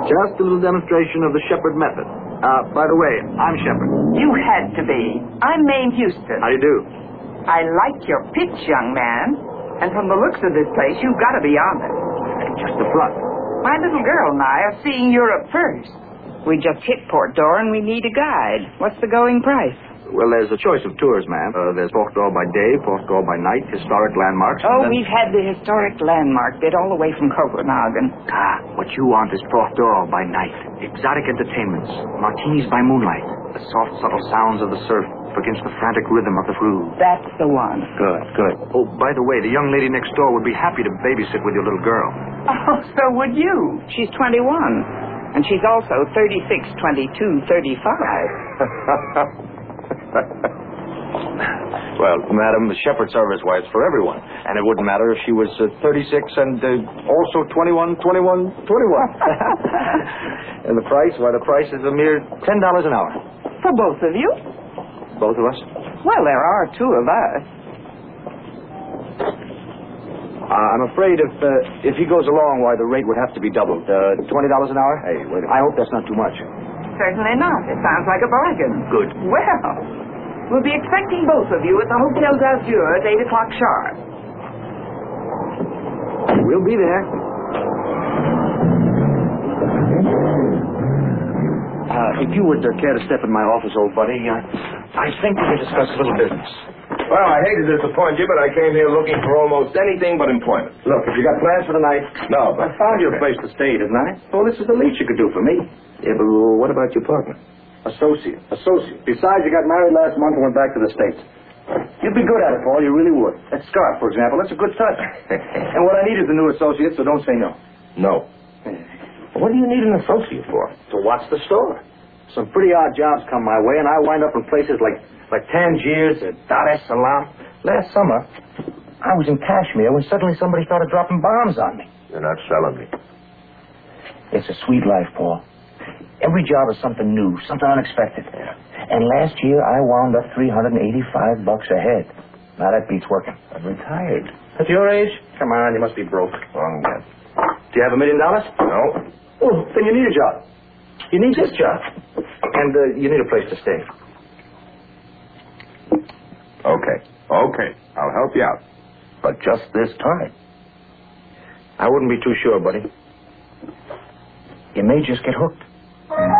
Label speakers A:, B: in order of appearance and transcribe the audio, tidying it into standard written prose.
A: Just a little demonstration of the Shepherd method. By the way, I'm Shepherd.
B: You had to be. I'm Mame Houston.
A: How do you do?
B: I like your pitch, young man. And from the looks of this place, you've got to be honest.
A: Just the front.
B: My little girl and I are seeing Europe first. We just hit Port Door and we need a guide. What's the going price?
A: Well, there's a choice of tours, ma'am. There's Port d'Or by day, Port d'Or by night, historic landmarks.
B: Oh, we've had the historic landmark bit all the way from Copenhagen.
A: What you want is Port d'Or by night. Exotic entertainments, martinis by moonlight, the soft, subtle sounds of the surf against the frantic rhythm of the crew.
B: That's the one.
A: Good. Oh, by the way, the young lady next door would be happy to babysit with your little girl.
B: Oh, so would you. She's 21. And she's also 36, 22, 35.
C: Well, madam, the Shepherd service why it's for everyone. And it wouldn't matter if she was 36 and also 21. And the price? Why, the price is a mere $10 an hour.
B: For both of you?
A: Both of us?
B: Well, there are two of us.
A: I'm afraid if he goes along, why, the rate would have to be doubled. $20 an hour? Hey, wait a minute. I hope that's not too much.
B: Certainly not. It sounds like a bargain.
A: Good.
B: Well, we'll be expecting both of you at the Hotel d'Azur at 8 o'clock sharp.
A: We'll be there. If you would care to step in my office, old buddy, I think we can discuss a little business.
D: Well, I hate to disappoint you, but I came here looking for almost anything but employment.
A: Look, if you got plans for the night...
D: No,
A: I found you a place to stay, didn't I? Well, this is the least you could do for me.
D: Yeah, but what about your partner?
A: Associate. Besides, you got married last month and went back to the States. You'd be good at it, Paul. You really would. That scarf, for example, that's a good touch. And what I need is a new associate, so don't say no.
D: No. What do you need an associate for?
A: To watch the store. Some pretty odd jobs come my way, and I wind up in places like Tangiers or Dar es Salaam. Last summer, I was in Kashmir when suddenly somebody started dropping bombs on me.
D: You're not selling me.
A: It's a sweet life, Paul. Every job is something new, something unexpected.
D: Yeah.
A: And last year, I wound up $385 a head. Now, that beats working.
D: I'm retired.
A: At your age? Come on, you must be broke.
D: Wrong man.
A: Do you have $1 million?
D: No.
A: Well, then you need a job. You need this job. And you need a place to stay.
D: Okay. I'll help you out. But just this time.
A: I wouldn't be too sure, buddy. You may just get hooked.